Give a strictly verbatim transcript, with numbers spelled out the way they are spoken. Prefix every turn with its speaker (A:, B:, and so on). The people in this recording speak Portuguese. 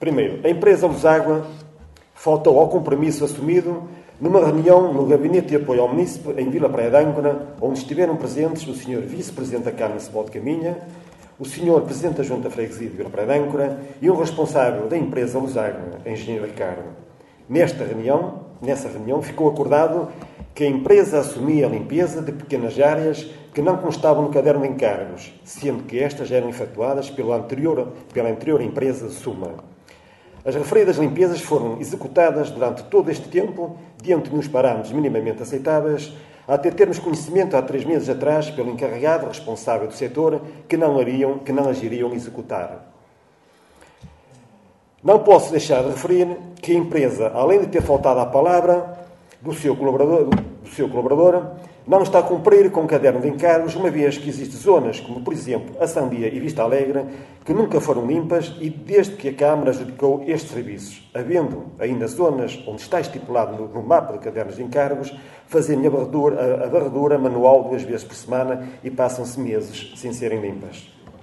A: Primeiro, a empresa Luságua faltou ao compromisso assumido numa reunião no Gabinete de Apoio ao Munícipe, em Vila Praia de Âncora, onde estiveram presentes o senhor Vice-Presidente da Câmara Municipal de Caminha, o senhor Presidente da Junta de Freguesia de Vila Praia de Âncora e um responsável da empresa Luságua, Engenheiro Ricardo. Nesta reunião, nessa reunião, ficou acordado que a empresa assumia a limpeza de pequenas áreas que não constavam no caderno de encargos, sendo que estas eram efetuadas pela anterior, pela anterior empresa Suma. As referidas limpezas foram executadas durante todo este tempo, diante de uns parâmetros minimamente aceitáveis, até termos conhecimento há três meses atrás pelo encarregado responsável do setor que não, ariam, que não agiriam executar. Não posso deixar de referir que a empresa, além de ter faltado à palavra do seu colaborador, do seu colaborador não está a cumprir com o caderno de encargos, uma vez que existem zonas, como por exemplo a Sandia e Vista Alegre, que nunca foram limpas e desde que a Câmara adjudicou estes serviços, havendo ainda zonas onde está estipulado no, no mapa de cadernos de encargos, fazerem a varredura, a, a varredura manual duas vezes por semana e passam-se meses sem serem limpas.